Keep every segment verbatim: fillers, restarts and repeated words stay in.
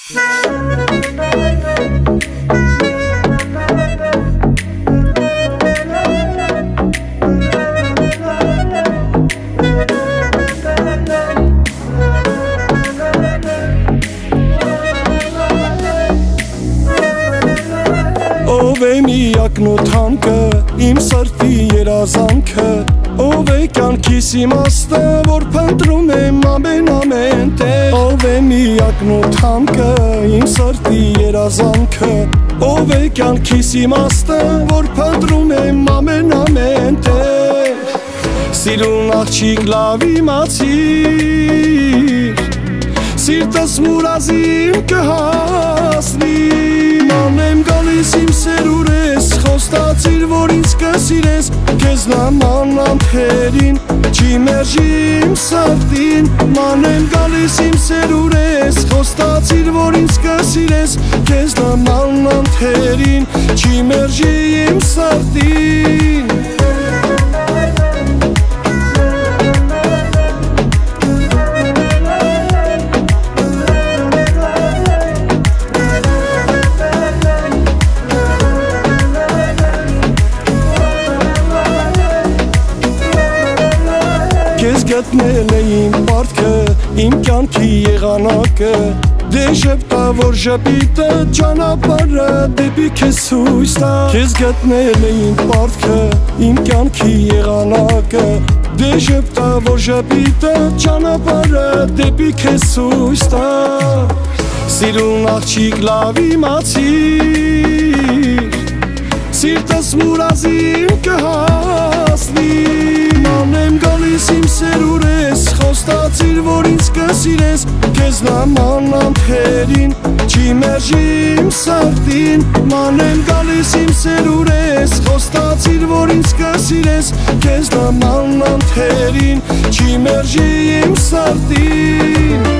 Ով է միակն ու թանկը, իմ սրտի երազանքը, ով է կյանքիս իմաստը, որ փնտրում եմ ամեն ամեն տեղ։ Ով է միակն ու թանկը, իմ սրտի երազանքը, ով է կյանքիս իմաստը, որ փնտրում եմ ամեն ամեն տեղ։ Սիրուն աղջիկ լավ իմացիր, սիրտս մուրազին կհասնի։ Մանեմ գալիս իմ սերուր ես, խոստացիր, որ ինձ կսիրես, քեզ նման անթերին, չի մերժի իմ սրտին։ Մանեմ գալիս իմ սերուր ես, խոստացիր, որ ինձ կսիրես, քեզ նման անթերին, չի մերժի իմ սրտին։ Քեզ գտնել է իմ պարտքը, իմ կյանքի եղանակը, դե ժպտա, որ ժպիտը ճանապարհը դեպի քեզ ցույց տա։ Քեզ գտնել է իմ պարտքը, իմ կյանքի եղանակը, դե ժպտա, որ ժպիտը ճանապարհը դեպի քեզ ցույց տա։ Սիրուն աղջիկ լավ իմացիր, սիրտս մուրազին կհասնի։ Մանեմ գալիս իմ սերուր ես, խոստացիր, որ ինձ կսիրես, քեզ նման անթերին, չի մերժի իմ սրտին։ Մանեմ գալիս իմ սերուր ես, խոստացիր, որ ինձ կսիրես, քեզ նման անթերին, չի մերժի իմ սրտին։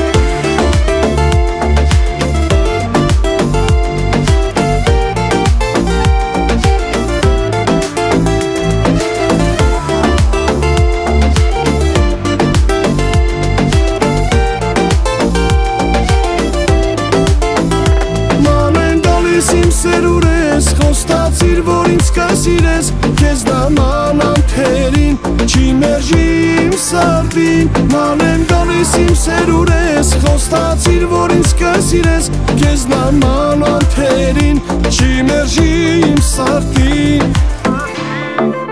Իմ սերուր ես, խոստացիր, որ ինձ կսիրես, քեզ նման անթերին, չի մերժի իմ սրտին։ Մանեմ գալիս իմ սերուր ես, խոստացիր, որ ինձ կսիրես, քեզ նման անթերին, չի մերժի իմ սրտին։